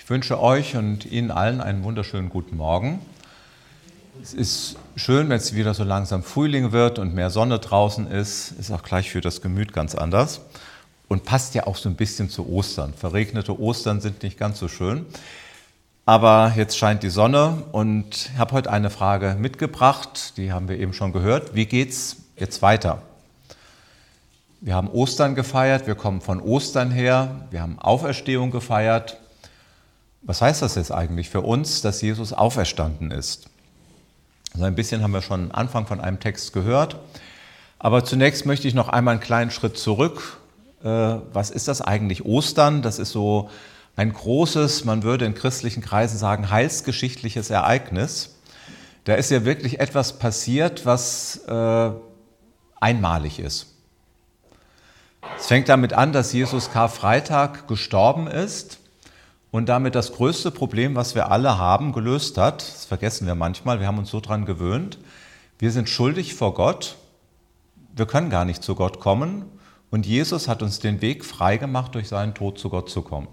wünsche euch und Ihnen allen einen wunderschönen guten Morgen. Es ist schön, wenn es wieder so langsam Frühling wird und mehr Sonne draußen ist. Ist auch gleich für das Gemüt ganz anders und passt ja auch so ein bisschen zu Ostern. Verregnete Ostern sind nicht ganz so schön. Aber jetzt scheint die Sonne und ich habe heute eine Frage mitgebracht, die haben wir eben schon gehört. Wie geht's jetzt weiter? Wir haben Ostern gefeiert, wir kommen von Ostern her, wir haben Auferstehung gefeiert. Was heißt das jetzt eigentlich für uns, dass Jesus auferstanden ist? Also ein bisschen haben wir schon am Anfang von einem Text gehört. Aber zunächst möchte ich noch einmal einen kleinen Schritt zurück. Was ist das eigentlich Ostern? Das ist so ein großes, man würde in christlichen Kreisen sagen, heilsgeschichtliches Ereignis. Da ist ja wirklich etwas passiert, was einmalig ist. Es fängt damit an, dass Jesus Karfreitag gestorben ist und damit das größte Problem, was wir alle haben, gelöst hat. Das vergessen wir manchmal, wir haben uns so dran gewöhnt. Wir sind schuldig vor Gott, wir können gar nicht zu Gott kommen und Jesus hat uns den Weg freigemacht, durch seinen Tod zu Gott zu kommen.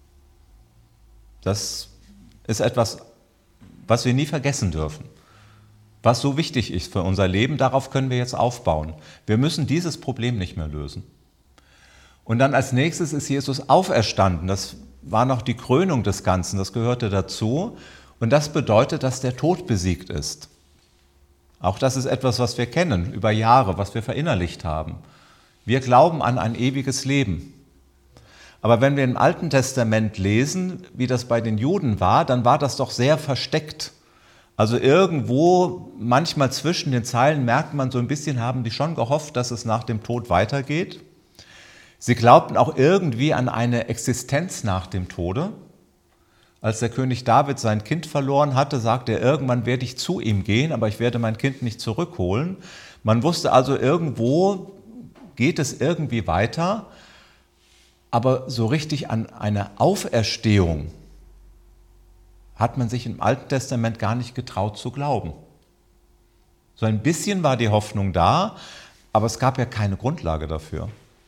Das ist etwas, was wir nie vergessen dürfen, was so wichtig ist für unser Leben. Darauf können wir jetzt aufbauen. Wir müssen dieses Problem nicht mehr lösen. Und dann als nächstes ist Jesus auferstanden. Das war noch die Krönung des Ganzen, das gehörte dazu. Und das bedeutet, dass der Tod besiegt ist. Auch das ist etwas, was wir kennen über Jahre, was wir verinnerlicht haben. Wir glauben an ein ewiges Leben. Aber wenn wir im Alten Testament lesen, wie das bei den Juden war, dann war das doch sehr versteckt. Also irgendwo, manchmal zwischen den Zeilen merkt man so ein bisschen, haben die schon gehofft, dass es nach dem Tod weitergeht. Sie glaubten auch irgendwie an eine Existenz nach dem Tode. Als der König David sein Kind verloren hatte, sagte er, irgendwann werde ich zu ihm gehen, aber ich werde mein Kind nicht zurückholen. Man wusste also, irgendwo geht es irgendwie weiter, aber so richtig an eine Auferstehung hat man sich im Alten Testament gar nicht getraut zu glauben. So ein bisschen war die Hoffnung da, aber es gab ja keine Grundlage dafür.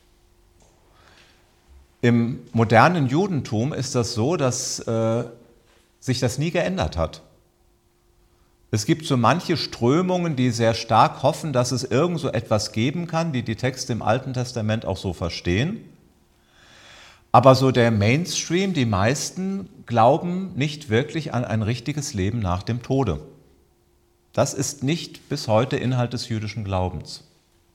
Im modernen Judentum ist das so, dass sich das nie geändert hat. Es gibt so manche Strömungen, die sehr stark hoffen, dass es irgend so etwas geben kann, die die Texte im Alten Testament auch so verstehen. Aber so der Mainstream, die meisten glauben nicht wirklich an ein richtiges Leben nach dem Tode. Das ist nicht bis heute Inhalt des jüdischen Glaubens.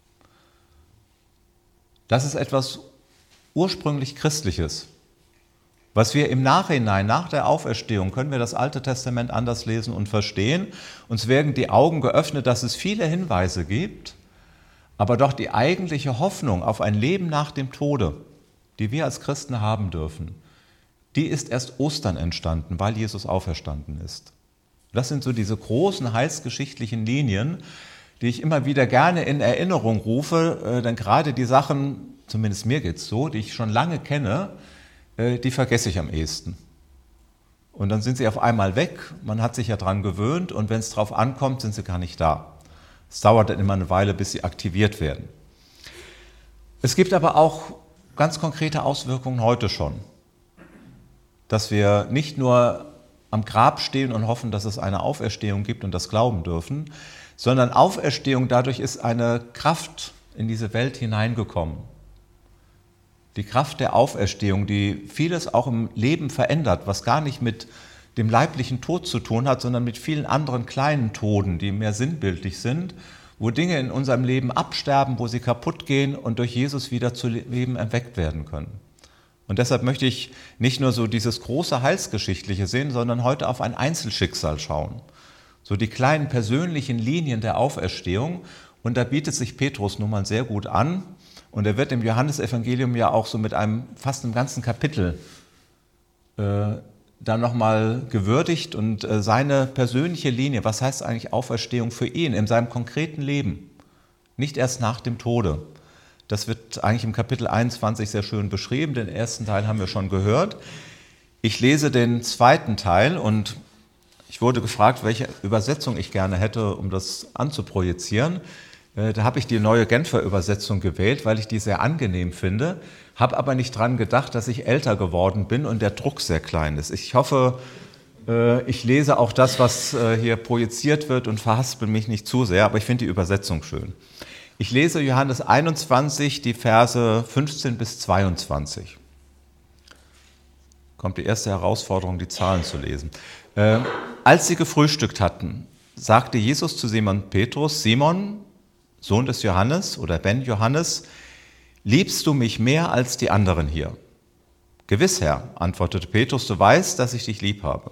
Das ist etwas ursprünglich Christliches. Was wir im Nachhinein, nach der Auferstehung, können wir das Alte Testament anders lesen und verstehen. Uns werden die Augen geöffnet, dass es viele Hinweise gibt, aber doch die eigentliche Hoffnung auf ein Leben nach dem Tode, die wir als Christen haben dürfen, die ist erst Ostern entstanden, weil Jesus auferstanden ist. Das sind so diese großen heilsgeschichtlichen Linien, die ich immer wieder gerne in Erinnerung rufe, denn gerade die Sachen, zumindest mir geht es so, die ich schon lange kenne, die vergesse ich am ehesten. Und dann sind sie auf einmal weg, man hat sich ja dran gewöhnt und wenn es drauf ankommt, sind sie gar nicht da. Es dauert dann immer eine Weile, bis sie aktiviert werden. Es gibt aber auch ganz konkrete Auswirkungen heute schon, dass wir nicht nur am Grab stehen und hoffen, dass es eine Auferstehung gibt und das glauben dürfen, sondern Auferstehung, dadurch ist eine Kraft in diese Welt hineingekommen. Die Kraft der Auferstehung, die vieles auch im Leben verändert, was gar nicht mit dem leiblichen Tod zu tun hat, sondern mit vielen anderen kleinen Toden, die mehr sinnbildlich sind, wo Dinge in unserem Leben absterben, wo sie kaputt gehen und durch Jesus wieder zu Leben erweckt werden können. Und deshalb möchte ich nicht nur so dieses große Heilsgeschichtliche sehen, sondern heute auf ein Einzelschicksal schauen. So die kleinen persönlichen Linien der Auferstehung. Und da bietet sich Petrus nun mal sehr gut an. Und er wird im Johannesevangelium ja auch so mit fast einem ganzen Kapitel dann nochmal gewürdigt und seine persönliche Linie, was heißt eigentlich Auferstehung für ihn in seinem konkreten Leben, nicht erst nach dem Tode. Das wird eigentlich im Kapitel 21 sehr schön beschrieben, den ersten Teil haben wir schon gehört. Ich lese den zweiten Teil und ich wurde gefragt, welche Übersetzung ich gerne hätte, um das anzuprojizieren. Da habe ich die neue Genfer Übersetzung gewählt, weil ich die sehr angenehm finde. habe aber nicht dran gedacht, dass ich älter geworden bin und der Druck sehr klein ist. Ich hoffe, ich lese auch das, was hier projiziert wird und verhaspel mich nicht zu sehr, aber ich finde die Übersetzung schön. Ich lese Johannes 21, die Verse 15 bis 22. Kommt die erste Herausforderung, die Zahlen zu lesen. Als sie gefrühstückt hatten, sagte Jesus zu Simon Petrus: Simon, Sohn des Johannes oder Ben Johannes, liebst du mich mehr als die anderen hier? Gewiss, Herr, antwortete Petrus, du weißt, dass ich dich lieb habe.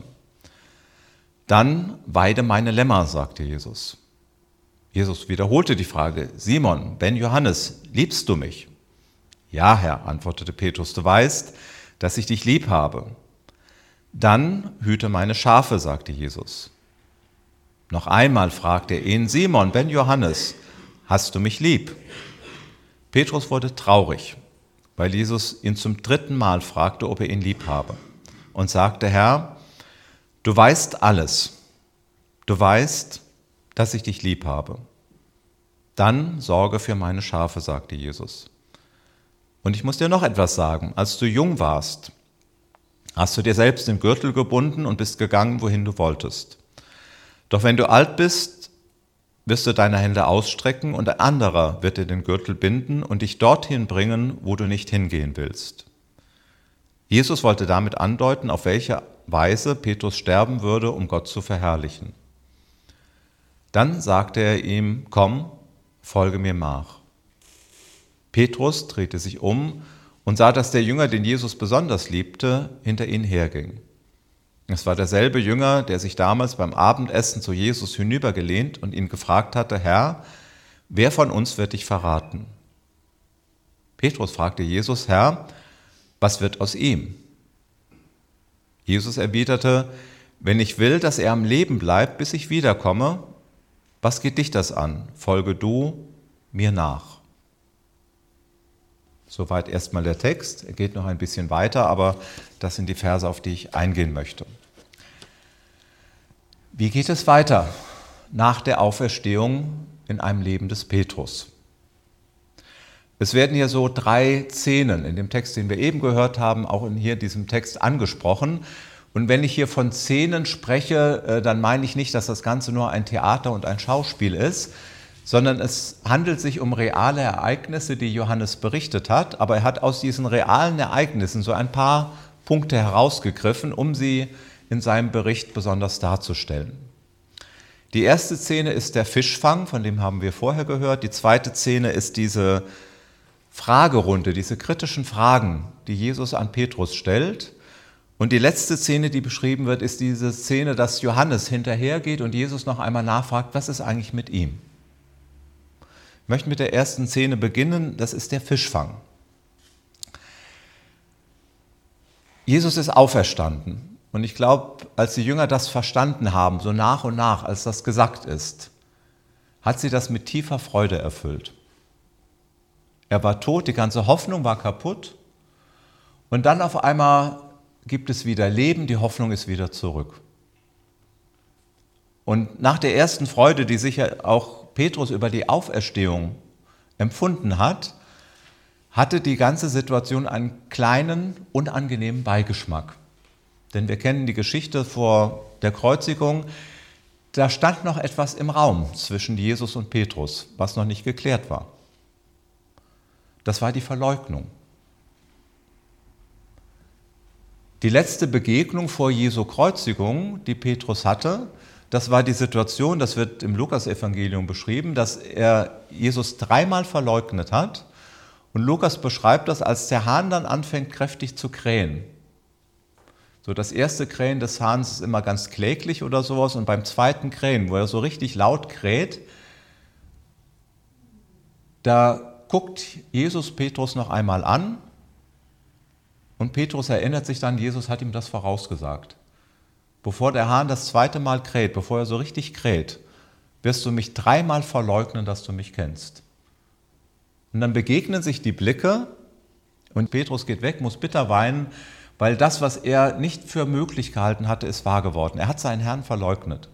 Dann weide meine Lämmer, sagte Jesus. Jesus wiederholte die Frage: Simon, Ben Johannes, liebst du mich? Ja, Herr, antwortete Petrus, du weißt, dass ich dich lieb habe. Dann hüte meine Schafe, sagte Jesus. Noch einmal fragte er ihn: Simon, Ben Johannes, hast du mich lieb? Petrus wurde traurig, weil Jesus ihn zum 3. Mal fragte, ob er ihn lieb habe, und sagte: Herr, du weißt alles. Du weißt, dass ich dich lieb habe. Dann sorge für meine Schafe, sagte Jesus. Und ich muss dir noch etwas sagen. Als du jung warst, hast du dir selbst den Gürtel gebunden und bist gegangen, wohin du wolltest. Doch wenn du alt bist, wirst du deine Hände ausstrecken und ein anderer wird dir den Gürtel binden und dich dorthin bringen, wo du nicht hingehen willst. Jesus wollte damit andeuten, auf welche Weise Petrus sterben würde, um Gott zu verherrlichen. Dann sagte er ihm: Komm, folge mir nach. Petrus drehte sich um und sah, dass der Jünger, den Jesus besonders liebte, hinter ihnen herging. Es war derselbe Jünger, der sich damals beim Abendessen zu Jesus hinübergelehnt und ihn gefragt hatte: Herr, wer von uns wird dich verraten? Petrus fragte Jesus: Herr, was wird aus ihm? Jesus erwiderte: Wenn ich will, dass er am Leben bleibt, bis ich wiederkomme, was geht dich das an? Folge du mir nach. Soweit erstmal der Text. Er geht noch ein bisschen weiter, aber das sind die Verse, auf die ich eingehen möchte. Wie geht es weiter nach der Auferstehung in einem Leben des Petrus? Es werden hier so 3 Szenen in dem Text, den wir eben gehört haben, auch hier in diesem Text angesprochen. Und wenn ich hier von Szenen spreche, dann meine ich nicht, dass das Ganze nur ein Theater und ein Schauspiel ist, sondern es handelt sich um reale Ereignisse, die Johannes berichtet hat, aber er hat aus diesen realen Ereignissen so ein paar Punkte herausgegriffen, um sie in seinem Bericht besonders darzustellen. Die erste Szene ist der Fischfang, von dem haben wir vorher gehört. Die zweite Szene ist diese Fragerunde, diese kritischen Fragen, die Jesus an Petrus stellt. Und die letzte Szene, die beschrieben wird, ist diese Szene, dass Johannes hinterhergeht und Jesus noch einmal nachfragt: Was ist eigentlich mit ihm? Ich möchte mit der ersten Szene beginnen, das ist der Fischfang. Jesus ist auferstanden und ich glaube, als die Jünger das verstanden haben, so nach und nach, als das gesagt ist, hat sie das mit tiefer Freude erfüllt. Er war tot, die ganze Hoffnung war kaputt und dann auf einmal gibt es wieder Leben, die Hoffnung ist wieder zurück. Und nach der ersten Freude, die sicher auch Petrus über die Auferstehung empfunden hat, hatte die ganze Situation einen kleinen, unangenehmen Beigeschmack. Denn wir kennen die Geschichte vor der Kreuzigung, da stand noch etwas im Raum zwischen Jesus und Petrus, was noch nicht geklärt war. Das war die Verleugnung. Die letzte Begegnung vor Jesu Kreuzigung, die Petrus hatte, das war die Situation, das wird im Lukas-Evangelium beschrieben, dass er Jesus 3-mal verleugnet hat. Und Lukas beschreibt das, als der Hahn dann anfängt, kräftig zu krähen. So, das erste Krähen des Hahns ist immer ganz kläglich oder sowas. Und beim zweiten Krähen, wo er so richtig laut kräht, da guckt Jesus Petrus noch einmal an. Und Petrus erinnert sich dann, Jesus hat ihm das vorausgesagt. Bevor der Hahn das 2. Mal kräht, bevor er so richtig kräht, wirst du mich 3-mal verleugnen, dass du mich kennst. Und dann begegnen sich die Blicke und Petrus geht weg, muss bitter weinen, weil das, was er nicht für möglich gehalten hatte, ist wahr geworden. Er hat seinen Herrn verleugnet.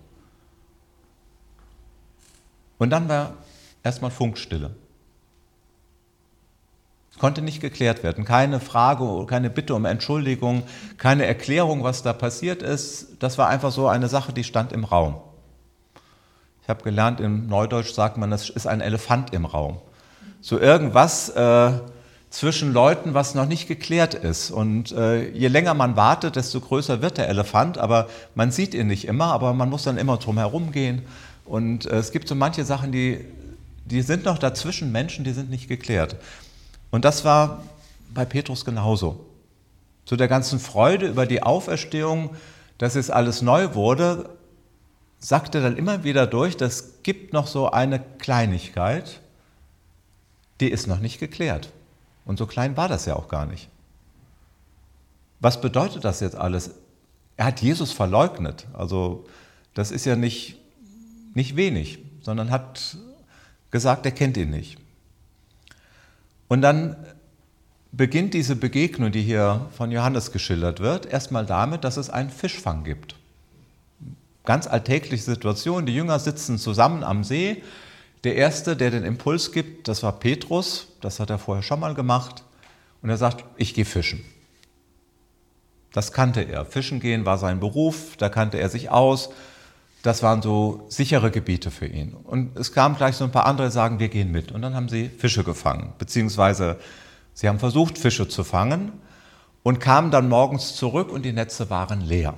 Und dann war erstmal Funkstille. Konnte nicht geklärt werden. Keine Frage, keine Bitte um Entschuldigung, keine Erklärung, was da passiert ist. Das war einfach so eine Sache, die stand im Raum. Ich habe gelernt, im Neudeutsch sagt man, das ist ein Elefant im Raum. So irgendwas zwischen Leuten, was noch nicht geklärt ist. Und je länger man wartet, desto größer wird der Elefant. Aber man sieht ihn nicht immer, aber man muss dann immer drum herum gehen. Und es gibt so manche Sachen, die sind noch dazwischen Menschen, die sind nicht geklärt. Und das war bei Petrus genauso. Zu der ganzen Freude über die Auferstehung, dass jetzt alles neu wurde, sagte dann immer wieder durch, das gibt noch so eine Kleinigkeit, die ist noch nicht geklärt. Und so klein war das ja auch gar nicht. Was bedeutet das jetzt alles? Er hat Jesus verleugnet. Also das ist ja nicht wenig, sondern hat gesagt, er kennt ihn nicht. Und dann beginnt diese Begegnung, die hier von Johannes geschildert wird, erstmal damit, dass es einen Fischfang gibt. Ganz alltägliche Situation, die Jünger sitzen zusammen am See. Der Erste, der den Impuls gibt, das war Petrus, das hat er vorher schon mal gemacht. Und er sagt, ich gehe fischen. Das kannte er. Fischen gehen war sein Beruf, da kannte er sich aus. Das waren so sichere Gebiete für ihn. Und es kamen gleich so ein paar andere, die sagen, wir gehen mit. Und dann haben sie Fische gefangen, beziehungsweise sie haben versucht, Fische zu fangen und kamen dann morgens zurück und die Netze waren leer.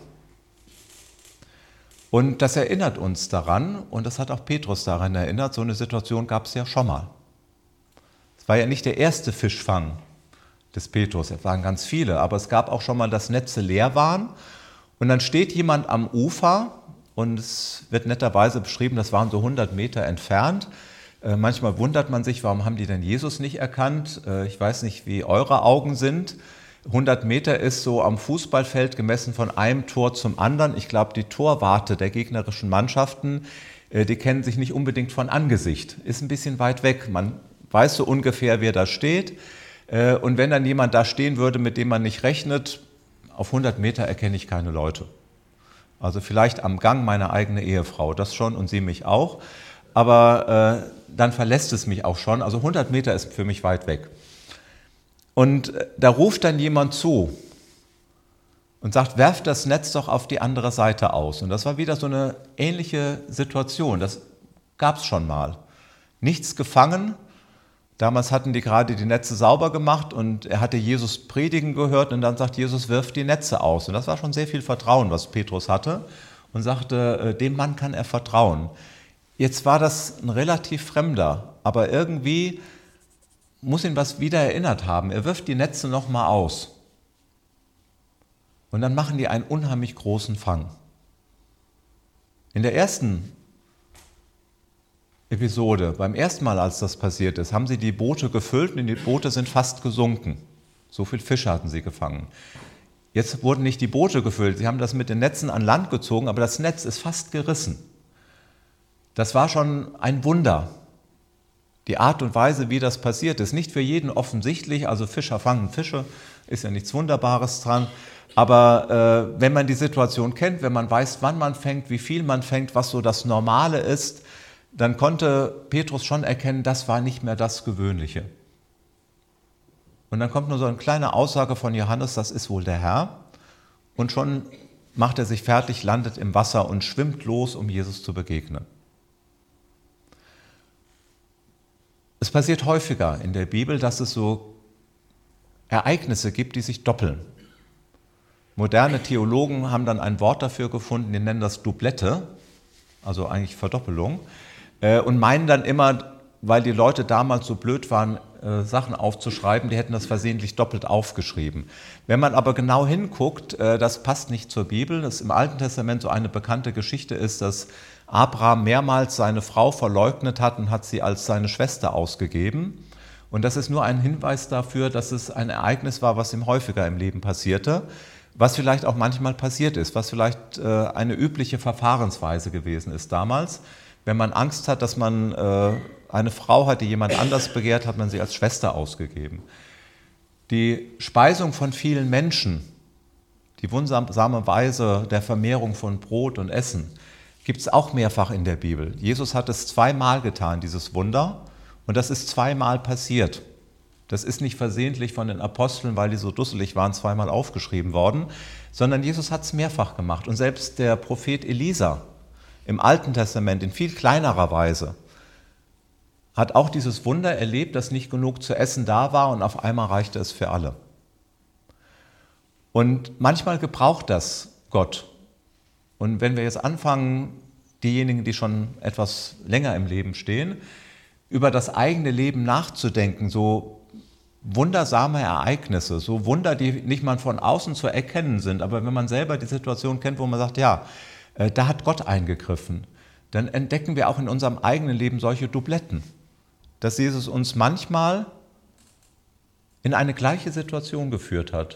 Und das erinnert uns daran, und das hat auch Petrus daran erinnert, so eine Situation gab es ja schon mal. Es war ja nicht der erste Fischfang des Petrus, es waren ganz viele, aber es gab auch schon mal, dass Netze leer waren. Und dann steht jemand am Ufer, und es wird netterweise beschrieben, das waren so 100 Meter entfernt. Manchmal wundert man sich, warum haben die denn Jesus nicht erkannt? Ich weiß nicht, wie eure Augen sind. 100 Meter ist so am Fußballfeld gemessen von einem Tor zum anderen. Ich glaube, die Torwarte der gegnerischen Mannschaften, die kennen sich nicht unbedingt von Angesicht. Ist ein bisschen weit weg. Man weiß so ungefähr, wer da steht. Und wenn dann jemand da stehen würde, mit dem man nicht rechnet, auf 100 Meter erkenne ich keine Leute. Also vielleicht am Gang meine eigene Ehefrau, das schon und sie mich auch. Aber dann verlässt es mich auch schon. Also 100 Meter ist für mich weit weg. Und da ruft dann jemand zu und sagt, werft das Netz doch auf die andere Seite aus. Und das war wieder so eine ähnliche Situation. Das gab es schon mal. Nichts gefangen. Damals hatten die gerade die Netze sauber gemacht und er hatte Jesus predigen gehört und dann sagt Jesus, wirft die Netze aus. Und das war schon sehr viel Vertrauen, was Petrus hatte und sagte, dem Mann kann er vertrauen. Jetzt war das ein relativ Fremder, aber irgendwie muss ihn was wieder erinnert haben. Er wirft die Netze nochmal aus. Und dann machen die einen unheimlich großen Fang. In der ersten Episode, beim ersten Mal, als das passiert ist, haben sie die Boote gefüllt und die Boote sind fast gesunken. So viel Fische hatten sie gefangen. Jetzt wurden nicht die Boote gefüllt, sie haben das mit den Netzen an Land gezogen, aber das Netz ist fast gerissen. Das war schon ein Wunder. Die Art und Weise, wie das passiert ist, nicht für jeden offensichtlich, also Fischer fangen Fische, ist ja nichts Wunderbares dran, aber wenn man die Situation kennt, wenn man weiß, wann man fängt, wie viel man fängt, was so das Normale ist, dann konnte Petrus schon erkennen, das war nicht mehr das Gewöhnliche. Und dann kommt nur so eine kleine Aussage von Johannes, das ist wohl der Herr, und schon macht er sich fertig, landet im Wasser und schwimmt los, um Jesus zu begegnen. Es passiert häufiger in der Bibel, dass es so Ereignisse gibt, die sich doppeln. Moderne Theologen haben dann ein Wort dafür gefunden, die nennen das Doublette, also eigentlich Verdoppelung, und meinen dann immer, weil die Leute damals so blöd waren, Sachen aufzuschreiben, die hätten das versehentlich doppelt aufgeschrieben. Wenn man aber genau hinguckt, das passt nicht zur Bibel, dass im Alten Testament so eine bekannte Geschichte ist, dass Abraham mehrmals seine Frau verleugnet hat und hat sie als seine Schwester ausgegeben. Und das ist nur ein Hinweis dafür, dass es ein Ereignis war, was ihm häufiger im Leben passierte, was vielleicht auch manchmal passiert ist, was vielleicht eine übliche Verfahrensweise gewesen ist damals. Wenn man Angst hat, dass man eine Frau hat, die jemand anders begehrt, hat man sie als Schwester ausgegeben. Die Speisung von vielen Menschen, die wundersame Weise der Vermehrung von Brot und Essen, gibt es auch mehrfach in der Bibel. Jesus hat es zweimal getan, dieses Wunder, und das ist zweimal passiert. Das ist nicht versehentlich von den Aposteln, weil die so dusselig waren, zweimal aufgeschrieben worden, sondern Jesus hat es mehrfach gemacht. Und selbst der Prophet Elisa im Alten Testament in viel kleinerer Weise hat auch dieses Wunder erlebt, dass nicht genug zu essen da war und auf einmal reichte es für alle. Und manchmal gebraucht das Gott. Und wenn wir jetzt anfangen, diejenigen, die schon etwas länger im Leben stehen, über das eigene Leben nachzudenken, so wundersame Ereignisse, so Wunder, die nicht mal von außen zu erkennen sind, aber wenn man selber die Situation kennt, wo man sagt, ja, da hat Gott eingegriffen, dann entdecken wir auch in unserem eigenen Leben solche Dubletten, dass Jesus uns manchmal in eine gleiche Situation geführt hat.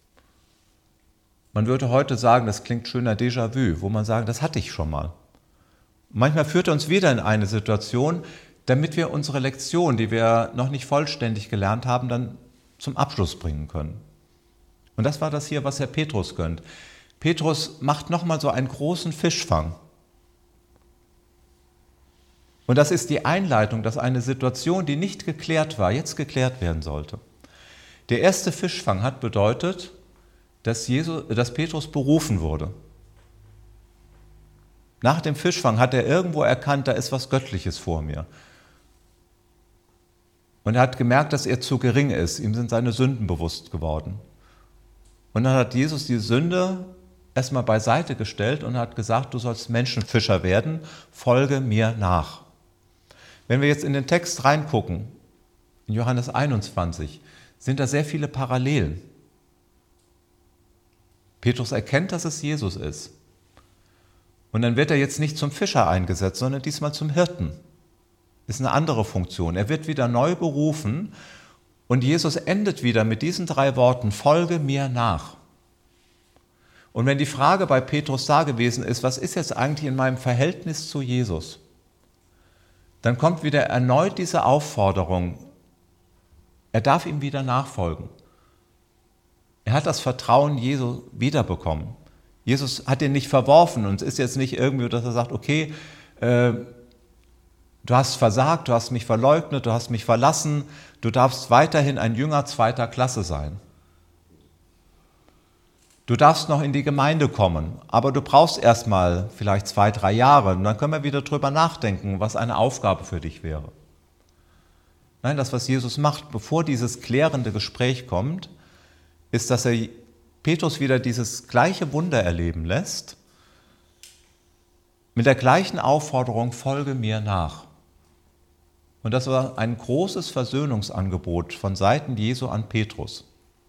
Man würde heute sagen, das klingt schöner Déjà-vu, wo man sagt, das hatte ich schon mal. Manchmal führt er uns wieder in eine Situation, damit wir unsere Lektion, die wir noch nicht vollständig gelernt haben, dann zum Abschluss bringen können. Und das war das hier, was Herr Petrus gönnt. Petrus macht nochmal so einen großen Fischfang. Und das ist die Einleitung, dass eine Situation, die nicht geklärt war, jetzt geklärt werden sollte. Der erste Fischfang hat bedeutet, dass Petrus berufen wurde. Nach dem Fischfang hat er irgendwo erkannt, da ist was Göttliches vor mir. Und er hat gemerkt, dass er zu gering ist. Ihm sind seine Sünden bewusst geworden. Und dann hat Jesus die Sünde erstmal beiseite gestellt und hat gesagt, du sollst Menschenfischer werden, folge mir nach. Wenn wir jetzt in den Text reingucken, in Johannes 21, sind da sehr viele Parallelen. Petrus erkennt, dass es Jesus ist. Und dann wird er jetzt nicht zum Fischer eingesetzt, sondern diesmal zum Hirten. Ist eine andere Funktion. Er wird wieder neu berufen und Jesus endet wieder mit diesen 3 Worten, folge mir nach. Und wenn die Frage bei Petrus da gewesen ist, was ist jetzt eigentlich in meinem Verhältnis zu Jesus, dann kommt wieder erneut diese Aufforderung, er darf ihm wieder nachfolgen. Er hat das Vertrauen Jesu wiederbekommen. Jesus hat ihn nicht verworfen und es ist jetzt nicht irgendwie, dass er sagt, okay, du hast versagt, du hast mich verleugnet, du hast mich verlassen, du darfst weiterhin ein Jünger 2. Klasse sein. Du darfst noch in die Gemeinde kommen, aber du brauchst erstmal vielleicht 2, 3 Jahre und dann können wir wieder drüber nachdenken, was eine Aufgabe für dich wäre. Nein, das, was Jesus macht, bevor dieses klärende Gespräch kommt, ist, dass er Petrus wieder dieses gleiche Wunder erleben lässt, mit der gleichen Aufforderung, folge mir nach. Und das war ein großes Versöhnungsangebot von Seiten Jesu an Petrus.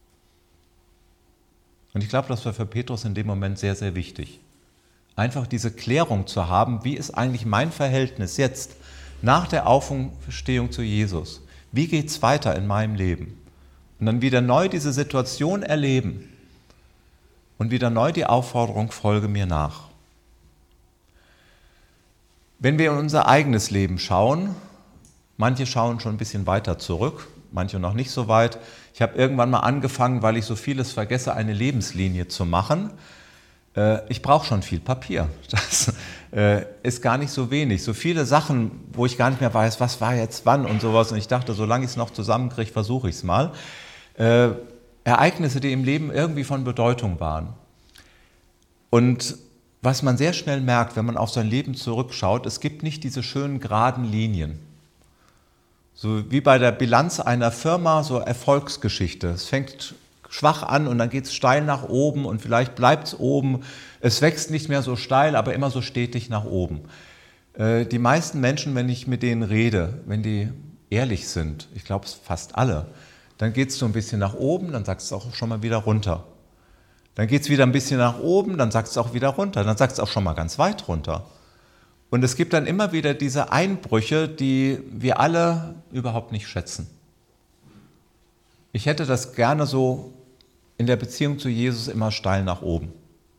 Und ich glaube, das war für Petrus in dem Moment sehr, sehr wichtig. Einfach diese Klärung zu haben, wie ist eigentlich mein Verhältnis jetzt nach der Auferstehung zu Jesus? Wie geht es weiter in meinem Leben? Und dann wieder neu diese Situation erleben und wieder neu die Aufforderung, folge mir nach. Wenn wir in unser eigenes Leben schauen, manche schauen schon ein bisschen weiter zurück, manche noch nicht so weit. Ich habe irgendwann mal angefangen, weil ich so vieles vergesse, eine Lebenslinie zu machen. Ich brauche schon viel Papier. Das ist gar nicht so wenig. So viele Sachen, wo ich gar nicht mehr weiß, was war jetzt wann und sowas. Und ich dachte, solange ich es noch zusammenkriege, versuche ich es mal. Ereignisse, die im Leben irgendwie von Bedeutung waren. Und was man sehr schnell merkt, wenn man auf sein Leben zurückschaut, es gibt nicht diese schönen geraden Linien. So wie bei der Bilanz einer Firma, so Erfolgsgeschichte. Es fängt schwach an und dann geht es steil nach oben und vielleicht bleibt es oben. Es wächst nicht mehr so steil, aber immer so stetig nach oben. Die meisten Menschen, wenn ich mit denen rede, wenn die ehrlich sind, ich glaube fast alle, dann geht es so ein bisschen nach oben, dann sagt es auch schon mal wieder runter. Dann geht es wieder ein bisschen nach oben, dann sagt es auch wieder runter, dann sagt es auch schon mal ganz weit runter. Und es gibt dann immer wieder diese Einbrüche, die wir alle überhaupt nicht schätzen. Ich hätte das gerne so in der Beziehung zu Jesus immer steil nach oben.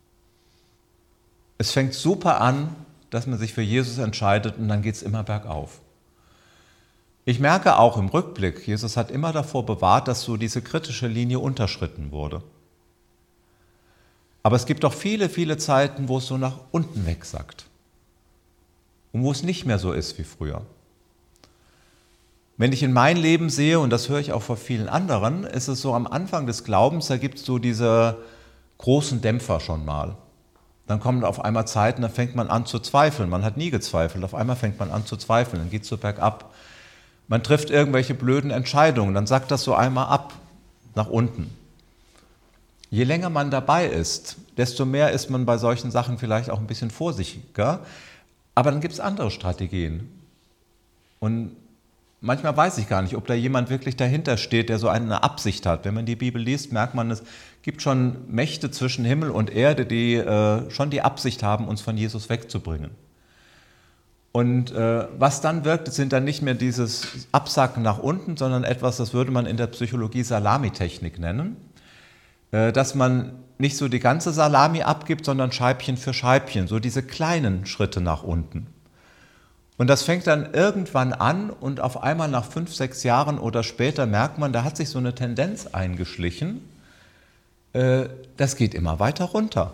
Es fängt super an, dass man sich für Jesus entscheidet und dann geht es immer bergauf. Ich merke auch im Rückblick, Jesus hat immer davor bewahrt, dass so diese kritische Linie unterschritten wurde. Aber es gibt auch viele, viele Zeiten, wo es so nach unten wegsackt. Und wo es nicht mehr so ist wie früher. Wenn ich in mein Leben sehe, und das höre ich auch von vielen anderen, ist es so am Anfang des Glaubens, da gibt es so diese großen Dämpfer schon mal. Dann kommen auf einmal Zeiten, da fängt man an zu zweifeln. Man hat nie gezweifelt, auf einmal fängt man an zu zweifeln, dann geht es so bergab. Man trifft irgendwelche blöden Entscheidungen, dann sackt das so einmal ab, nach unten. Je länger man dabei ist, desto mehr ist man bei solchen Sachen vielleicht auch ein bisschen vorsichtiger. Aber dann gibt es andere Strategien. Und manchmal weiß ich gar nicht, ob da jemand wirklich dahinter steht, der so eine Absicht hat. Wenn man die Bibel liest, merkt man, es gibt schon Mächte zwischen Himmel und Erde, die schon die Absicht haben, uns von Jesus wegzubringen. Und was dann wirkt, sind dann nicht mehr dieses Absacken nach unten, sondern etwas, das würde man in der Psychologie Salamitechnik nennen, dass man nicht so die ganze Salami abgibt, sondern Scheibchen für Scheibchen, so diese kleinen Schritte nach unten. Und das fängt dann irgendwann an und auf einmal nach 5, 6 Jahren oder später merkt man, da hat sich so eine Tendenz eingeschlichen, das geht immer weiter runter.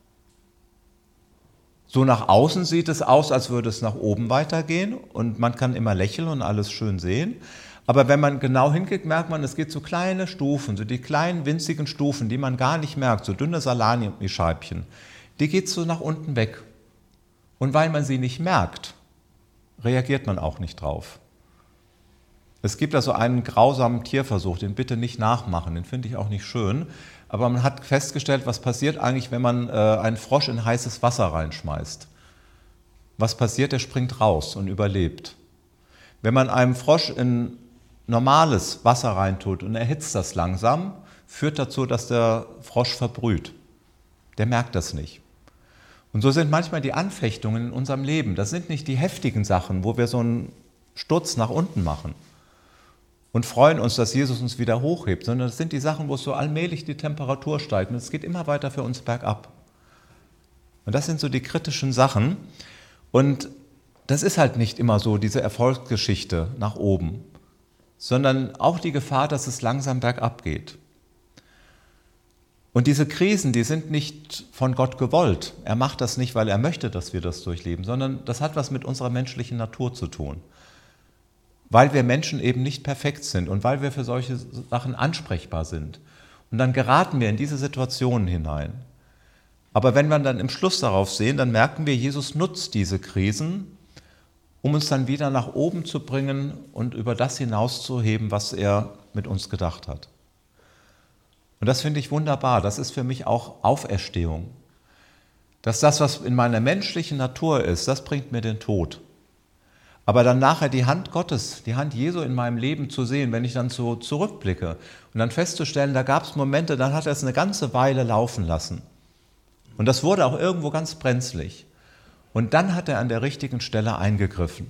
So nach außen sieht es aus, als würde es nach oben weitergehen und man kann immer lächeln und alles schön sehen. Aber wenn man genau hingeht, merkt man, es geht so kleine Stufen, so die kleinen winzigen Stufen, die man gar nicht merkt, so dünne Salamischeibchen, die geht so nach unten weg. Und weil man sie nicht merkt, reagiert man auch nicht drauf. Es gibt also einen grausamen Tierversuch, den bitte nicht nachmachen, den finde ich auch nicht schön. Aber man hat festgestellt, was passiert eigentlich, wenn man einen Frosch in heißes Wasser reinschmeißt. Was passiert? Der springt raus und überlebt. Wenn man einem Frosch in normales Wasser reintut und erhitzt das langsam, führt dazu, dass der Frosch verbrüht. Der merkt das nicht. Und so sind manchmal die Anfechtungen in unserem Leben. Das sind nicht die heftigen Sachen, wo wir so einen Sturz nach unten machen und freuen uns, dass Jesus uns wieder hochhebt, sondern das sind die Sachen, wo es so allmählich die Temperatur steigt und es geht immer weiter für uns bergab. Und das sind so die kritischen Sachen. Und das ist halt nicht immer so, diese Erfolgsgeschichte nach oben, sondern auch die Gefahr, dass es langsam bergab geht. Und diese Krisen, die sind nicht von Gott gewollt. Er macht das nicht, weil er möchte, dass wir das durchleben, sondern das hat was mit unserer menschlichen Natur zu tun. Weil wir Menschen eben nicht perfekt sind und weil wir für solche Sachen ansprechbar sind. Und dann geraten wir in diese Situationen hinein. Aber wenn wir dann im Schluss darauf sehen, dann merken wir, Jesus nutzt diese Krisen, um uns dann wieder nach oben zu bringen und über das hinauszuheben, was er mit uns gedacht hat. Und das finde ich wunderbar. Das ist für mich auch Auferstehung. Dass das, was in meiner menschlichen Natur ist, das bringt mir den Tod. Aber dann nachher die Hand Gottes, die Hand Jesu in meinem Leben zu sehen, wenn ich dann so zurückblicke und dann festzustellen, da gab es Momente, dann hat er es eine ganze Weile laufen lassen. Und das wurde auch irgendwo ganz brenzlig. Und dann hat er an der richtigen Stelle eingegriffen.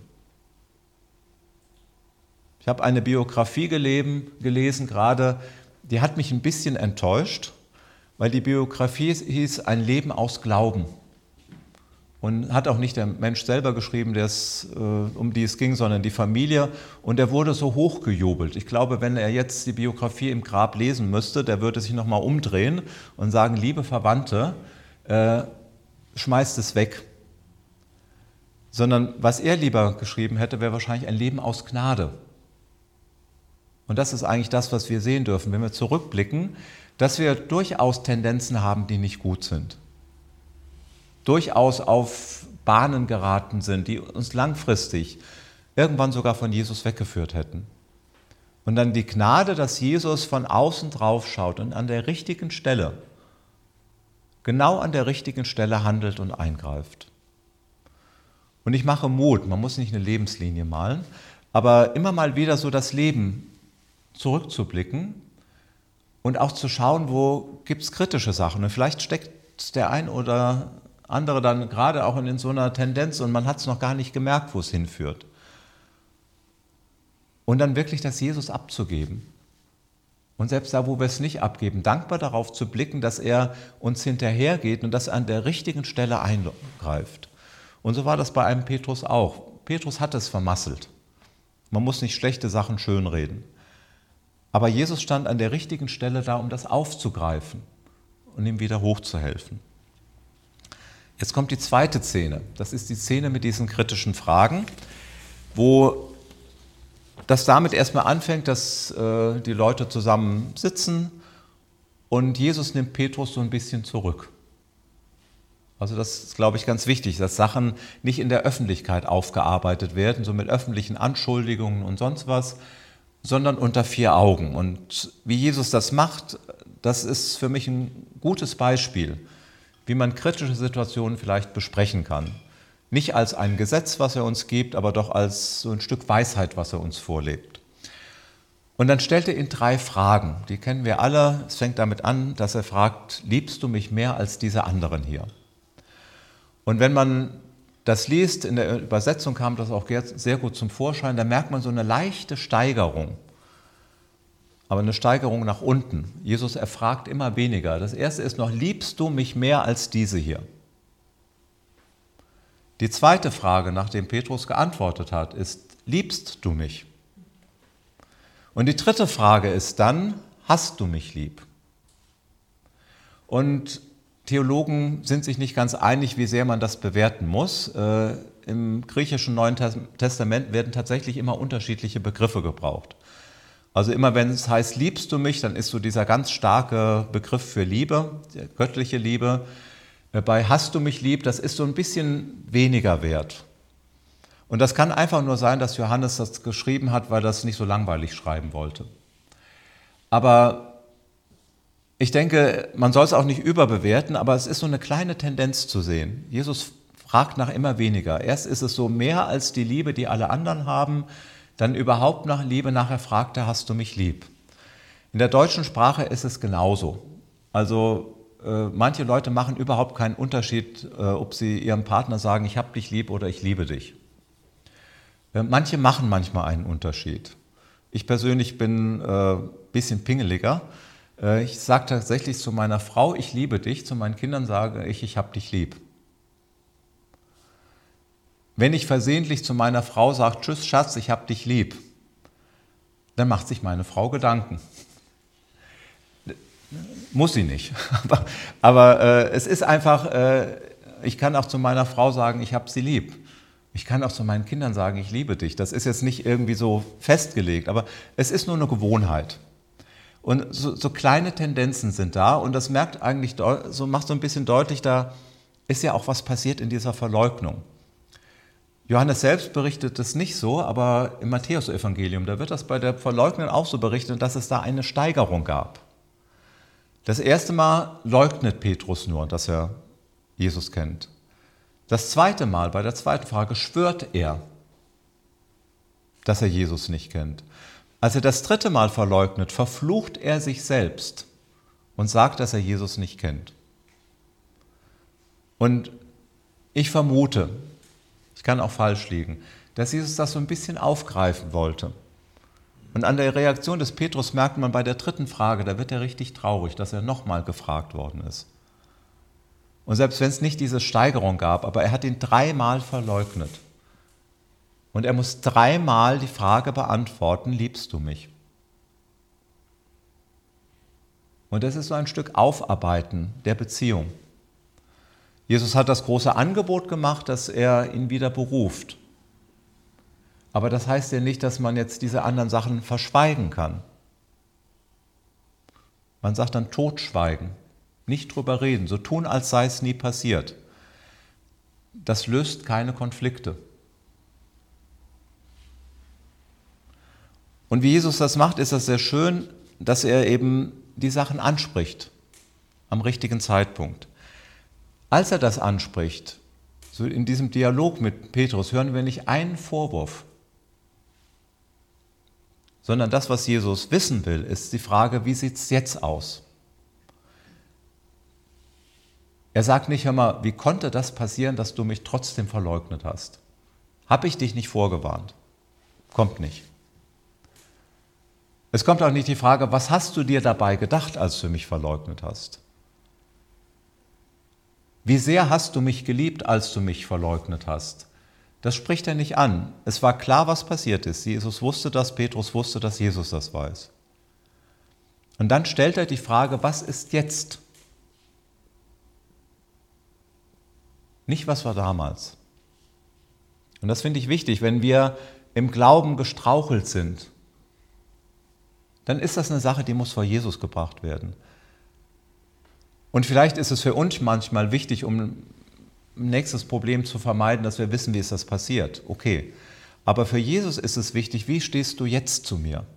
Ich habe eine Biografie gelesen gerade, die hat mich ein bisschen enttäuscht, weil die Biografie hieß Ein Leben aus Glauben. Und hat auch nicht der Mensch selber geschrieben, um die es ging, sondern die Familie. Und der wurde so hochgejubelt. Ich glaube, wenn er jetzt die Biografie im Grab lesen müsste, der würde sich nochmal umdrehen und sagen, liebe Verwandte, schmeißt es weg. Sondern was er lieber geschrieben hätte, wäre wahrscheinlich ein Leben aus Gnade. Und das ist eigentlich das, was wir sehen dürfen, wenn wir zurückblicken, dass wir durchaus Tendenzen haben, die nicht gut sind. Durchaus auf Bahnen geraten sind, die uns langfristig irgendwann sogar von Jesus weggeführt hätten. Und dann die Gnade, dass Jesus von außen drauf schaut und an der richtigen Stelle, genau an der richtigen Stelle handelt und eingreift. Und ich mache Mut, man muss nicht eine Lebenslinie malen, aber immer mal wieder so das Leben zurückzublicken und auch zu schauen, wo gibt es kritische Sachen. Und vielleicht steckt der ein oder andere dann gerade auch in so einer Tendenz und man hat es noch gar nicht gemerkt, wo es hinführt. Und dann wirklich das Jesus abzugeben. Und selbst da, wo wir es nicht abgeben, dankbar darauf zu blicken, dass er uns hinterhergeht und dass er an der richtigen Stelle eingreift. Und so war das bei einem Petrus auch. Petrus hat es vermasselt. Man muss nicht schlechte Sachen schönreden. Aber Jesus stand an der richtigen Stelle da, um das aufzugreifen und ihm wieder hochzuhelfen. Jetzt kommt die zweite Szene. Das ist die Szene mit diesen kritischen Fragen, wo das damit erstmal anfängt, dass die Leute zusammen sitzen und Jesus nimmt Petrus so ein bisschen zurück. Also das ist, glaube ich, ganz wichtig, dass Sachen nicht in der Öffentlichkeit aufgearbeitet werden, so mit öffentlichen Anschuldigungen und sonst was, sondern unter vier Augen. Und wie Jesus das macht, das ist für mich ein gutes Beispiel, wie man kritische Situationen vielleicht besprechen kann. Nicht als ein Gesetz, was er uns gibt, aber doch als so ein Stück Weisheit, was er uns vorlebt. Und dann stellt er ihn 3 Fragen, die kennen wir alle. Es fängt damit an, dass er fragt, liebst du mich mehr als diese anderen hier? Und wenn man das liest, in der Übersetzung kam das auch sehr gut zum Vorschein, da merkt man so eine leichte Steigerung, aber eine Steigerung nach unten. Jesus erfragt immer weniger. Das erste ist noch, liebst du mich mehr als diese hier? Die zweite Frage, nachdem Petrus geantwortet hat, ist, liebst du mich? Und die dritte Frage ist dann, hast du mich lieb? Und Theologen sind sich nicht ganz einig, wie sehr man das bewerten muss. Im griechischen Neuen Testament werden tatsächlich immer unterschiedliche Begriffe gebraucht. Also immer wenn es heißt, liebst du mich, dann ist so dieser ganz starke Begriff für Liebe, die göttliche Liebe. Bei hast du mich lieb, das ist so ein bisschen weniger wert. Und das kann einfach nur sein, dass Johannes das geschrieben hat, weil er das nicht so langweilig schreiben wollte. Aber ich denke, man soll es auch nicht überbewerten, aber es ist so eine kleine Tendenz zu sehen. Jesus fragt nach immer weniger. Erst ist es so mehr als die Liebe, die alle anderen haben, dann überhaupt nach Liebe, nachher fragt er, hast du mich lieb? In der deutschen Sprache ist es genauso. Also manche Leute machen überhaupt keinen Unterschied, ob sie ihrem Partner sagen, ich habe dich lieb oder ich liebe dich. Manche machen manchmal einen Unterschied. Ich persönlich bin ein bisschen pingeliger. Ich sage tatsächlich zu meiner Frau, ich liebe dich, zu meinen Kindern sage ich habe dich lieb. Wenn ich versehentlich zu meiner Frau sage, tschüss Schatz, ich habe dich lieb, dann macht sich meine Frau Gedanken. Muss sie nicht, aber es ist einfach, ich kann auch zu meiner Frau sagen, ich habe sie lieb. Ich kann auch zu meinen Kindern sagen, ich liebe dich. Das ist jetzt nicht irgendwie so festgelegt, aber es ist nur eine Gewohnheit. Und so kleine Tendenzen sind da und das merkt eigentlich, macht so ein bisschen deutlich, da ist ja auch was passiert in dieser Verleugnung. Johannes selbst berichtet es nicht so, aber im Matthäusevangelium, da wird das bei der Verleugnung auch so berichtet, dass es da eine Steigerung gab. Das erste Mal leugnet Petrus nur, dass er Jesus kennt. Das zweite Mal, bei der zweiten Frage, schwört er, dass er Jesus nicht kennt. Als er das dritte Mal verleugnet, verflucht er sich selbst und sagt, dass er Jesus nicht kennt. Und ich vermute, ich kann auch falsch liegen, dass Jesus das so ein bisschen aufgreifen wollte. Und an der Reaktion des Petrus merkt man bei der dritten Frage, da wird er richtig traurig, dass er nochmal gefragt worden ist. Und selbst wenn es nicht diese Steigerung gab, aber er hat ihn 3-mal verleugnet. Und er muss 3-mal die Frage beantworten, liebst du mich? Und das ist so ein Stück Aufarbeiten der Beziehung. Jesus hat das große Angebot gemacht, dass er ihn wieder beruft. Aber das heißt ja nicht, dass man jetzt diese anderen Sachen verschweigen kann. Man sagt dann totschweigen, nicht drüber reden, so tun, als sei es nie passiert. Das löst keine Konflikte. Und wie Jesus das macht, ist das sehr schön, dass er eben die Sachen anspricht am richtigen Zeitpunkt. Als er das anspricht, so in diesem Dialog mit Petrus, hören wir nicht einen Vorwurf, sondern das, was Jesus wissen will, ist die Frage, wie sieht es jetzt aus? Er sagt nicht, hör mal, wie konnte das passieren, dass du mich trotzdem verleugnet hast? Habe ich dich nicht vorgewarnt? Kommt nicht. Es kommt auch nicht die Frage, was hast du dir dabei gedacht, als du mich verleugnet hast? Wie sehr hast du mich geliebt, als du mich verleugnet hast? Das spricht er nicht an. Es war klar, was passiert ist. Jesus wusste das, Petrus wusste, dass Jesus das weiß. Und dann stellt er die Frage, was ist jetzt? Nicht, was war damals. Und das finde ich wichtig, wenn wir im Glauben gestrauchelt sind, dann ist das eine Sache, die muss vor Jesus gebracht werden. Und vielleicht ist es für uns manchmal wichtig, um ein nächstes Problem zu vermeiden, dass wir wissen, wie ist das passiert. Okay. Aber für Jesus ist es wichtig, wie stehst du jetzt zu mir?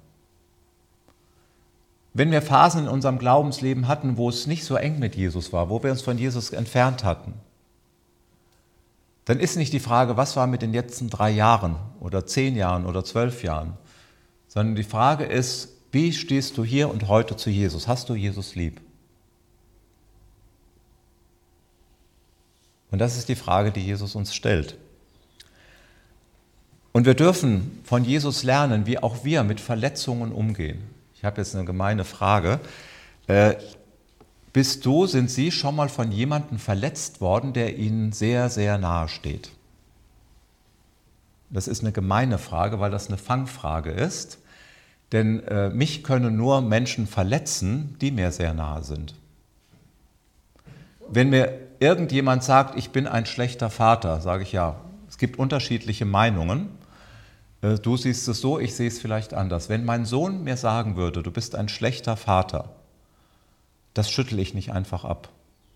Wenn wir Phasen in unserem Glaubensleben hatten, wo es nicht so eng mit Jesus war, wo wir uns von Jesus entfernt hatten, dann ist nicht die Frage, was war mit den letzten 3 Jahren oder 10 Jahren oder 12 Jahren, sondern die Frage ist, wie stehst du hier und heute zu Jesus? Hast du Jesus lieb? Und das ist die Frage, die Jesus uns stellt. Und wir dürfen von Jesus lernen, wie auch wir mit Verletzungen umgehen. Ich habe jetzt eine gemeine Frage. Sind Sie schon mal von jemandem verletzt worden, der Ihnen sehr, sehr nahe steht? Das ist eine gemeine Frage, weil das eine Fangfrage ist. Denn mich können nur Menschen verletzen, die mir sehr nahe sind. Wenn mir irgendjemand sagt, ich bin ein schlechter Vater, sage ich ja, es gibt unterschiedliche Meinungen. Du siehst es so, ich sehe es vielleicht anders. Wenn mein Sohn mir sagen würde, du bist ein schlechter Vater, das schüttle ich nicht einfach ab.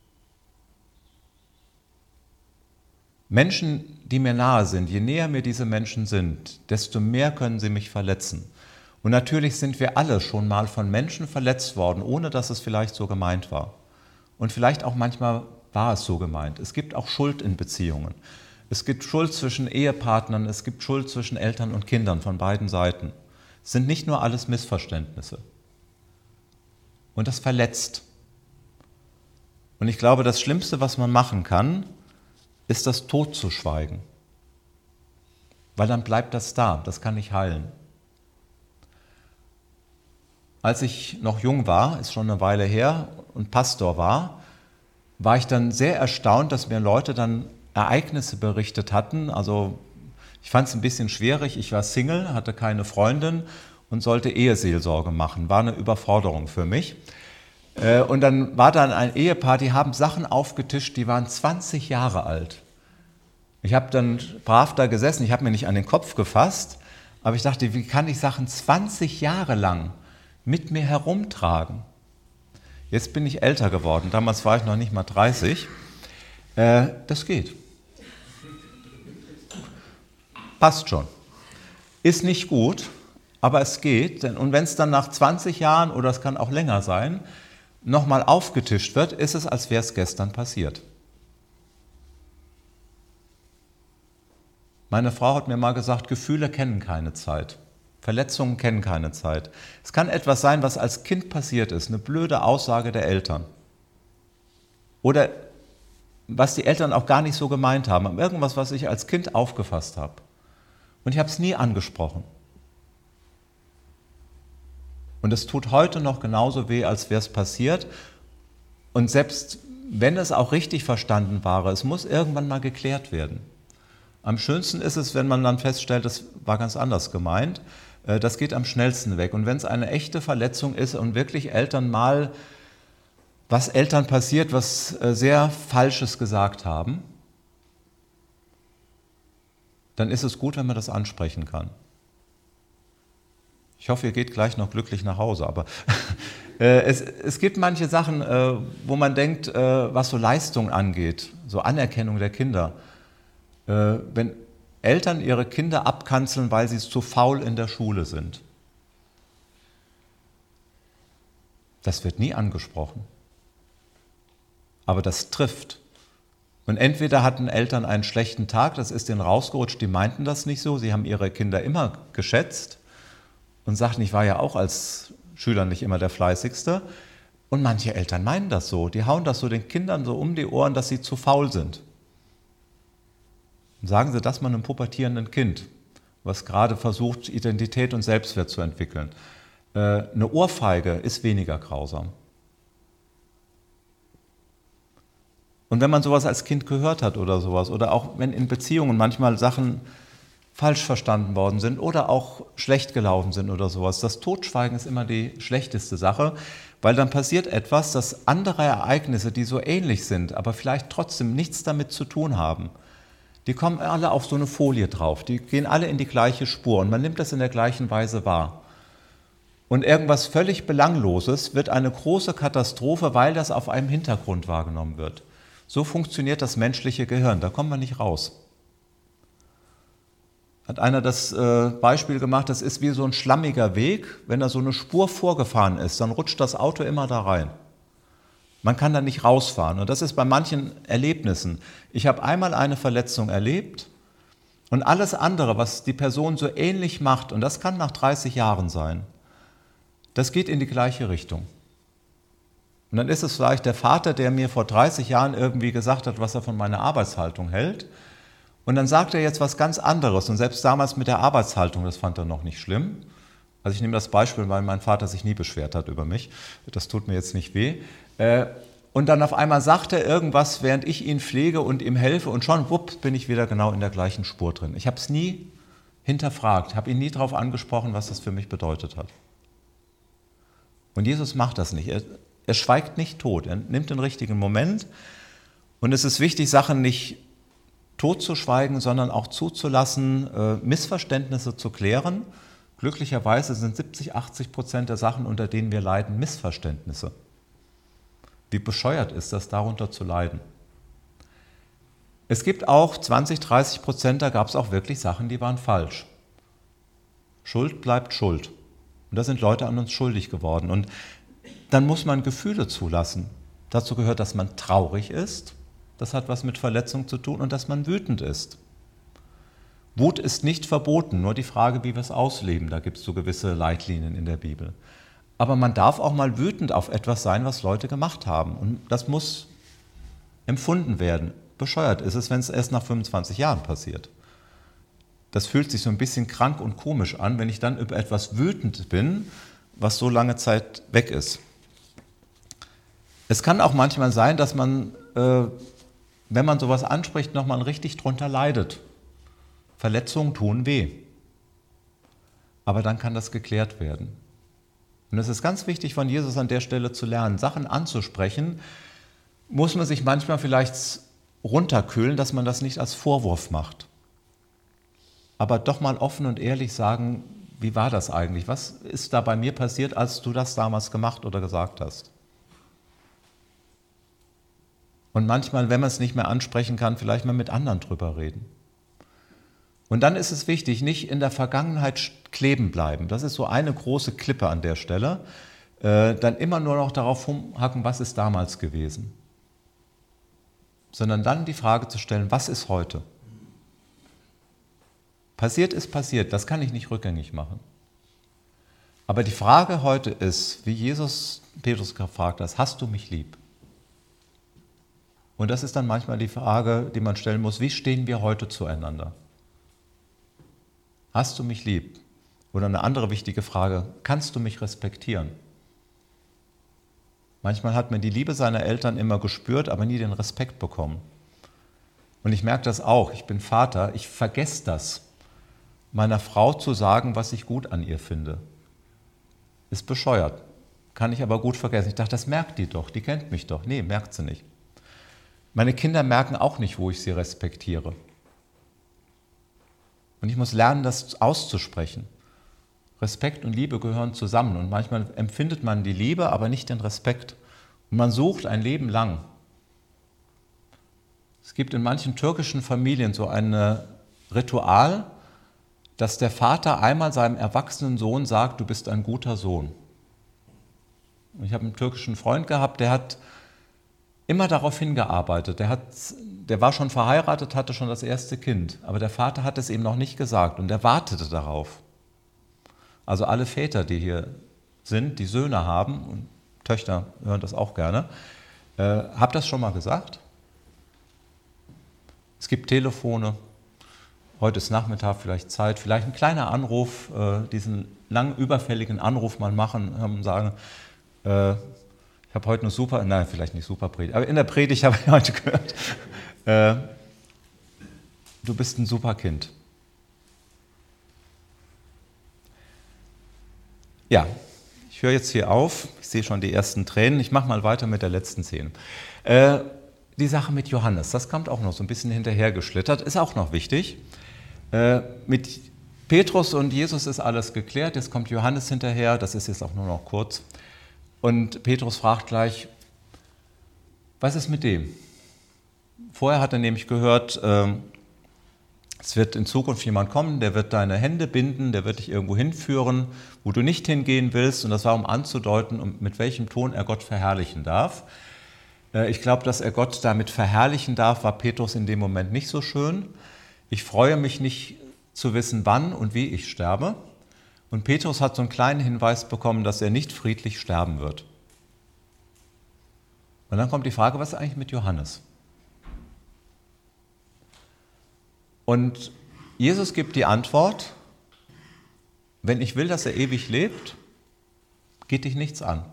Menschen, die mir nahe sind, je näher mir diese Menschen sind, desto mehr können sie mich verletzen. Und natürlich sind wir alle schon mal von Menschen verletzt worden, ohne dass es vielleicht so gemeint war. Und vielleicht auch manchmal war es so gemeint. Es gibt auch Schuld in Beziehungen. Es gibt Schuld zwischen Ehepartnern, es gibt Schuld zwischen Eltern und Kindern von beiden Seiten. Es sind nicht nur alles Missverständnisse. Und das verletzt. Und ich glaube, das Schlimmste, was man machen kann, ist das totzuschweigen. Weil dann bleibt das da, das kann nicht heilen. Als ich noch jung war, ist schon eine Weile her, und Pastor war ich dann sehr erstaunt, dass mir Leute dann Ereignisse berichtet hatten. Also ich fand es ein bisschen schwierig, ich war Single, hatte keine Freundin und sollte Eheseelsorge machen. War eine Überforderung für mich. Und dann war dann ein Ehepaar, die haben Sachen aufgetischt, die waren 20 Jahre alt. Ich habe dann brav da gesessen, ich habe mir nicht an den Kopf gefasst, aber ich dachte, wie kann ich Sachen 20 Jahre lang mit mir herumtragen? Jetzt bin ich älter geworden, damals war ich noch nicht mal 30. Das geht. Passt schon. Ist nicht gut, aber es geht. Und wenn es dann nach 20 Jahren, oder es kann auch länger sein, nochmal aufgetischt wird, ist es, als wäre es gestern passiert. Meine Frau hat mir mal gesagt, Gefühle kennen keine Zeit. Verletzungen kennen keine Zeit. Es kann etwas sein, was als Kind passiert ist, eine blöde Aussage der Eltern. Oder was die Eltern auch gar nicht so gemeint haben, aber irgendwas, was ich als Kind aufgefasst habe. Und ich habe es nie angesprochen. Und es tut heute noch genauso weh, als wäre es passiert. Und selbst wenn es auch richtig verstanden war, es muss irgendwann mal geklärt werden. Am schönsten ist es, wenn man dann feststellt, das war ganz anders gemeint. Das geht am schnellsten weg. Und wenn es eine echte Verletzung ist und wirklich Eltern passiert, was sehr Falsches gesagt haben, dann ist es gut, wenn man das ansprechen kann. Ich hoffe, ihr geht gleich noch glücklich nach Hause, aber es gibt manche Sachen, wo man denkt, was so Leistung angeht, so Anerkennung der Kinder. Wenn Eltern ihre Kinder abkanzeln, weil sie zu faul in der Schule sind. Das wird nie angesprochen. Aber das trifft. Und entweder hatten Eltern einen schlechten Tag, das ist denen rausgerutscht, die meinten das nicht so, sie haben ihre Kinder immer geschätzt und sagten, ich war ja auch als Schüler nicht immer der Fleißigste. Und manche Eltern meinen das so, die hauen das so den Kindern so um die Ohren, dass sie zu faul sind. Und sagen Sie das mal einem pubertierenden Kind, was gerade versucht, Identität und Selbstwert zu entwickeln. Eine Ohrfeige ist weniger grausam. Und wenn man sowas als Kind gehört hat oder sowas, oder auch wenn in Beziehungen manchmal Sachen falsch verstanden worden sind oder auch schlecht gelaufen sind oder sowas, das Totschweigen ist immer die schlechteste Sache, weil dann passiert etwas, dass andere Ereignisse, die so ähnlich sind, aber vielleicht trotzdem nichts damit zu tun haben, Die kommen alle auf so eine Folie drauf, die gehen alle in die gleiche Spur und man nimmt das in der gleichen Weise wahr. Und irgendwas völlig Belangloses wird eine große Katastrophe, weil das auf einem Hintergrund wahrgenommen wird. So funktioniert das menschliche Gehirn, da kommt man nicht raus. Hat einer das Beispiel gemacht, das ist wie so ein schlammiger Weg, wenn da so eine Spur vorgefahren ist, dann rutscht das Auto immer da rein. Man kann da nicht rausfahren und das ist bei manchen Erlebnissen. Ich habe einmal eine Verletzung erlebt und alles andere, was die Person so ähnlich macht, und das kann nach 30 Jahren sein, das geht in die gleiche Richtung. Und dann ist es vielleicht der Vater, der mir vor 30 Jahren irgendwie gesagt hat, was er von meiner Arbeitshaltung hält. Und dann sagt er jetzt was ganz anderes. Und selbst damals mit der Arbeitshaltung, das fand er noch nicht schlimm. Also ich nehme das Beispiel, weil mein Vater sich nie beschwert hat über mich. Das tut mir jetzt nicht weh. Und dann auf einmal sagt er irgendwas, während ich ihn pflege und ihm helfe. Und schon, wupp, bin ich wieder genau in der gleichen Spur drin. Ich habe es nie hinterfragt, habe ihn nie darauf angesprochen, was das für mich bedeutet hat. Und Jesus macht das nicht. Er schweigt nicht tot. Er nimmt den richtigen Moment. Und es ist wichtig, Sachen nicht totzuschweigen, sondern auch zuzulassen, Missverständnisse zu klären. Glücklicherweise sind 70-80% der Sachen, unter denen wir leiden, Missverständnisse. Wie bescheuert ist das, darunter zu leiden? Es gibt auch 20-30%, da gab es auch wirklich Sachen, die waren falsch. Schuld bleibt Schuld. Und da sind Leute an uns schuldig geworden. Und dann muss man Gefühle zulassen. Dazu gehört, dass man traurig ist. Das hat was mit Verletzung zu tun und dass man wütend ist. Wut ist nicht verboten, nur die Frage, wie wir es ausleben. Da gibt es so gewisse Leitlinien in der Bibel. Aber man darf auch mal wütend auf etwas sein, was Leute gemacht haben. Und das muss empfunden werden. Bescheuert ist es, wenn es erst nach 25 Jahren passiert. Das fühlt sich so ein bisschen krank und komisch an, wenn ich dann über etwas wütend bin, was so lange Zeit weg ist. Es kann auch manchmal sein, dass man, wenn man sowas anspricht, nochmal richtig drunter leidet. Verletzungen tun weh. Aber dann kann das geklärt werden. Und es ist ganz wichtig, von Jesus an der Stelle zu lernen, Sachen anzusprechen, muss man sich manchmal vielleicht runterkühlen, dass man das nicht als Vorwurf macht. Aber doch mal offen und ehrlich sagen, wie war das eigentlich? Was ist da bei mir passiert, als du das damals gemacht oder gesagt hast? Und manchmal, wenn man es nicht mehr ansprechen kann, vielleicht mal mit anderen drüber reden. Und dann ist es wichtig, nicht in der Vergangenheit kleben bleiben. Das ist so eine große Klippe an der Stelle. Dann immer nur noch darauf rumhacken, was ist damals gewesen. Sondern dann die Frage zu stellen, was ist heute? Passiert ist passiert, das kann ich nicht rückgängig machen. Aber die Frage heute ist, wie Jesus Petrus gefragt hat, hast du mich lieb? Und das ist dann manchmal die Frage, die man stellen muss, wie stehen wir heute zueinander? Hast du mich lieb? Oder eine andere wichtige Frage, kannst du mich respektieren? Manchmal hat man die Liebe seiner Eltern immer gespürt, aber nie den Respekt bekommen. Und ich merke das auch, ich bin Vater, ich vergesse das, meiner Frau zu sagen, was ich gut an ihr finde. Ist bescheuert, kann ich aber gut vergessen. Ich dachte, das merkt die doch, die kennt mich doch. Nee, merkt sie nicht. Meine Kinder merken auch nicht, wo ich sie respektiere. Und ich muss lernen, das auszusprechen. Respekt und Liebe gehören zusammen. Und manchmal empfindet man die Liebe, aber nicht den Respekt. Und man sucht ein Leben lang. Es gibt in manchen türkischen Familien so ein Ritual, dass der Vater einmal seinem erwachsenen Sohn sagt, du bist ein guter Sohn. Und ich habe einen türkischen Freund gehabt, der hat immer darauf hingearbeitet. Der war schon verheiratet, hatte schon das erste Kind, aber der Vater hat es ihm noch nicht gesagt und er wartete darauf. Also alle Väter, die hier sind, die Söhne haben, und Töchter hören das auch gerne, habt das schon mal gesagt? Es gibt Telefone, heute ist Nachmittag vielleicht Zeit, vielleicht ein kleiner Anruf, diesen langen, überfälligen Anruf mal machen und sagen, ich habe heute eine super, nein, vielleicht nicht super Predigt, aber in der Predigt habe ich heute gehört, du bist ein super Kind. Ja, ich höre jetzt hier auf, ich sehe schon die ersten Tränen, ich mache mal weiter mit der letzten Szene. die Sache mit Johannes, das kommt auch noch so ein bisschen hinterhergeschlittert, ist auch noch wichtig. Mit Petrus und Jesus ist alles geklärt, jetzt kommt Johannes hinterher, das ist jetzt auch nur noch kurz. Und Petrus fragt gleich, was ist mit dem? Vorher hat er nämlich gehört, es wird in Zukunft jemand kommen, der wird deine Hände binden, der wird dich irgendwo hinführen, wo du nicht hingehen willst. Und das war, um anzudeuten, mit welchem Ton er Gott verherrlichen darf. Ich glaube, dass er Gott damit verherrlichen darf, war Petrus in dem Moment nicht so schön. Ich freue mich nicht zu wissen, wann und wie ich sterbe. Und Petrus hat so einen kleinen Hinweis bekommen, dass er nicht friedlich sterben wird. Und dann kommt die Frage, was ist eigentlich mit Johannes? Und Jesus gibt die Antwort, wenn ich will, dass er ewig lebt, geht dich nichts an.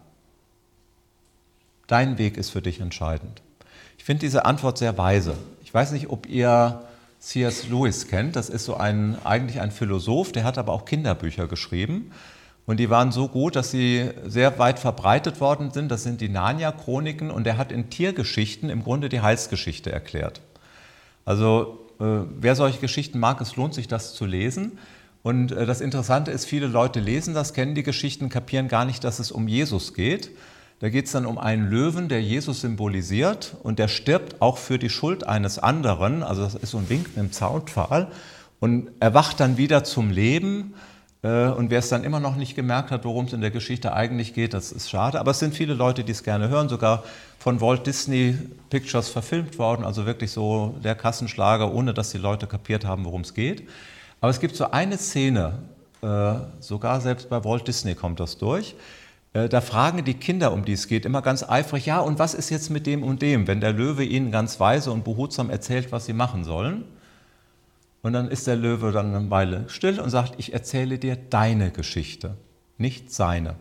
Dein Weg ist für dich entscheidend. Ich finde diese Antwort sehr weise. Ich weiß nicht, ob ihr C.S. Lewis kennt. Das ist so eigentlich ein Philosoph, der hat aber auch Kinderbücher geschrieben. Und die waren so gut, dass sie sehr weit verbreitet worden sind. Das sind die Narnia-Chroniken. Und er hat in Tiergeschichten im Grunde die Heilsgeschichte erklärt. Also wer solche Geschichten mag, es lohnt sich, das zu lesen. Und das Interessante ist, viele Leute lesen das, kennen die Geschichten, kapieren gar nicht, dass es um Jesus geht. Da geht es dann um einen Löwen, der Jesus symbolisiert und der stirbt auch für die Schuld eines anderen. Also das ist so ein Wink mit dem Zaunpfahl. Und erwacht dann wieder zum Leben. Und wer es dann immer noch nicht gemerkt hat, worum es in der Geschichte eigentlich geht, das ist schade. Aber es sind viele Leute, die es gerne hören, sogar von Walt Disney Pictures verfilmt worden, also wirklich so der Kassenschlager, ohne dass die Leute kapiert haben, worum es geht. Aber es gibt so eine Szene, sogar selbst bei Walt Disney kommt das durch, da fragen die Kinder, um die es geht, immer ganz eifrig, ja, und was ist jetzt mit dem und dem, wenn der Löwe ihnen ganz weise und behutsam erzählt, was sie machen sollen. Und dann ist der Löwe dann eine Weile still und sagt, ich erzähle dir deine Geschichte, nicht seine.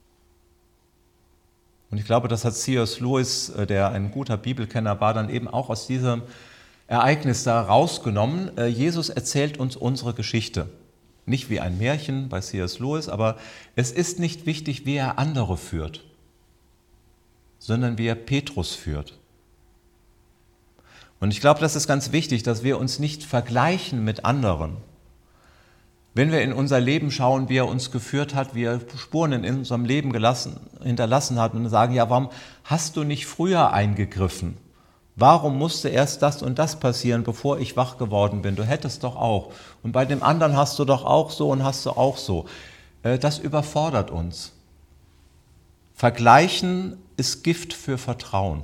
Und ich glaube, das hat C.S. Lewis, der ein guter Bibelkenner war, dann eben auch aus diesem Ereignis da rausgenommen. Jesus erzählt uns unsere Geschichte. Nicht wie ein Märchen bei C.S. Lewis, aber es ist nicht wichtig, wie er andere führt, sondern wie er Petrus führt. Und ich glaube, das ist ganz wichtig, dass wir uns nicht vergleichen mit anderen. Wenn wir in unser Leben schauen, wie er uns geführt hat, wie er Spuren in unserem Leben hinterlassen hat und sagen, ja, warum hast du nicht früher eingegriffen? Warum musste erst das und das passieren, bevor ich wach geworden bin? Du hättest doch auch. Und bei dem anderen hast du doch auch so und hast du auch so. Das überfordert uns. Vergleichen ist Gift für Vertrauen.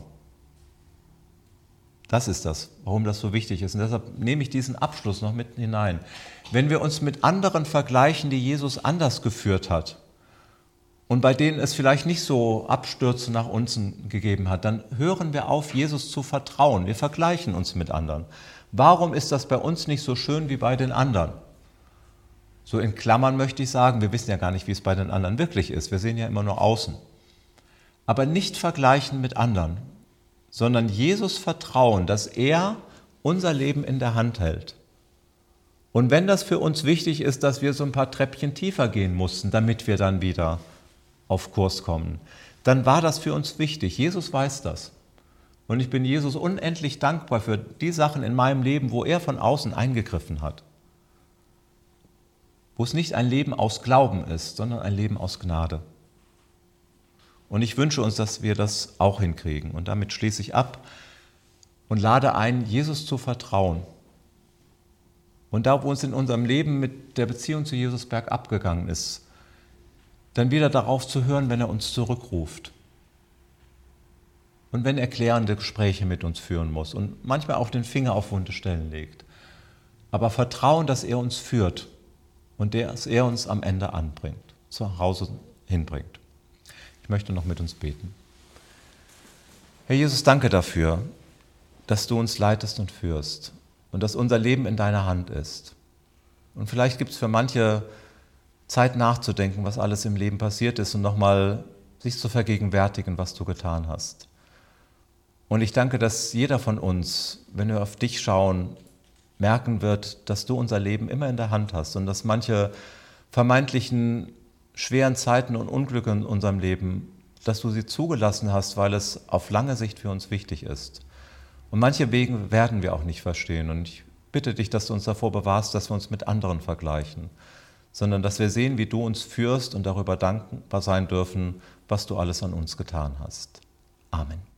Das ist das, warum das so wichtig ist. Und deshalb nehme ich diesen Abschluss noch mit hinein. Wenn wir uns mit anderen vergleichen, die Jesus anders geführt hat und bei denen es vielleicht nicht so Abstürze nach unten gegeben hat, dann hören wir auf, Jesus zu vertrauen. Wir vergleichen uns mit anderen. Warum ist das bei uns nicht so schön wie bei den anderen? So in Klammern möchte ich sagen, wir wissen ja gar nicht, wie es bei den anderen wirklich ist. Wir sehen ja immer nur außen. Aber nicht vergleichen mit anderen, sondern Jesus vertrauen, dass er unser Leben in der Hand hält. Und wenn das für uns wichtig ist, dass wir so ein paar Treppchen tiefer gehen mussten, damit wir dann wieder auf Kurs kommen, dann war das für uns wichtig. Jesus weiß das. Und ich bin Jesus unendlich dankbar für die Sachen in meinem Leben, wo er von außen eingegriffen hat. Wo es nicht ein Leben aus Glauben ist, sondern ein Leben aus Gnade. Und ich wünsche uns, dass wir das auch hinkriegen. Und damit schließe ich ab und lade ein, Jesus zu vertrauen. Und da, wo uns in unserem Leben mit der Beziehung zu Jesus bergab gegangen ist, dann wieder darauf zu hören, wenn er uns zurückruft. Und wenn er klärende Gespräche mit uns führen muss und manchmal auch den Finger auf wunde Stellen legt. Aber vertrauen, dass er uns führt und dass er uns am Ende anbringt, zu Hause hinbringt. Ich möchte noch mit uns beten. Herr Jesus, danke dafür, dass du uns leitest und führst und dass unser Leben in deiner Hand ist. Und vielleicht gibt es für manche Zeit nachzudenken, was alles im Leben passiert ist und nochmal sich zu vergegenwärtigen, was du getan hast. Und ich danke, dass jeder von uns, wenn wir auf dich schauen, merken wird, dass du unser Leben immer in der Hand hast und dass manche vermeintlichen schweren Zeiten und Unglücke in unserem Leben, dass du sie zugelassen hast, weil es auf lange Sicht für uns wichtig ist. Und manche Wege werden wir auch nicht verstehen. Und ich bitte dich, dass du uns davor bewahrst, dass wir uns mit anderen vergleichen, sondern dass wir sehen, wie du uns führst und darüber dankbar sein dürfen, was du alles an uns getan hast. Amen.